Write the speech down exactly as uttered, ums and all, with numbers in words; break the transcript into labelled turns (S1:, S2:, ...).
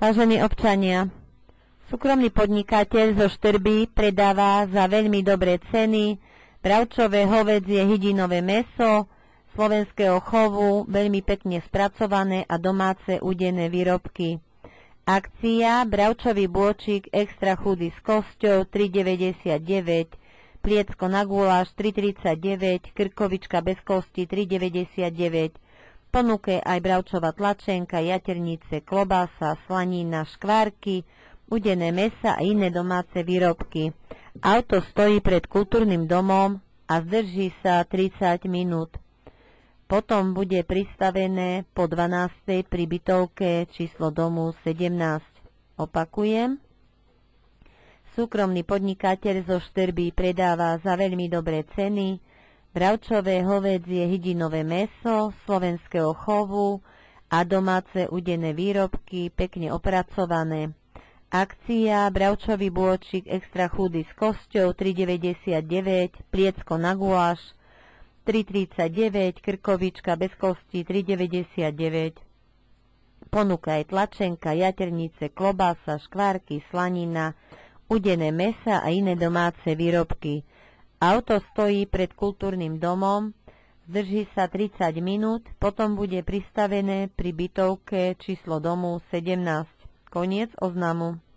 S1: Vážení občania, súkromný podnikateľ zo Štrby predáva za veľmi dobré ceny bravčové, hovädzie, hydinové mäso slovenského chovu, veľmi pekne spracované a domáce udené výrobky. Akcia bravčový bôčik extra chudý s kosťou tri deväťdesiatdeväť, pliecko na guláš tri tridsaťdeväť, krkovička bez kosti tri deväťdesiatdeväť, ponuke aj bravčová tlačenka, jaternice, klobása, slanina, škvárky, udené mäsa a iné domáce výrobky. Auto stojí pred kultúrnym domom a zdrží sa tridsať minút. Potom bude pristavené po dvanástej pri bytovke číslo domu sedemnásť. Opakujem. Súkromný podnikateľ zo Štrby predáva za veľmi dobré ceny bravčové, hovädzie, hydinové mäso slovenského chovu a domáce udené výrobky, pekne opracované. Akcia bravčový bôčik extra chudý s kosťou tri deväťdesiatdeväť, pliecko na guláš tri tridsaťdeväť, krkovička bez kosti tri deväťdesiatdeväť. Ponuka aj tlačenka, jaternice, klobása, škvárky, slanina, udené mäsa a iné domáce výrobky. Auto stojí pred kultúrnym domom, zdrží sa tridsať minút, potom bude pristavené pri bytovke číslo domu sedemnásť. Koniec oznamu.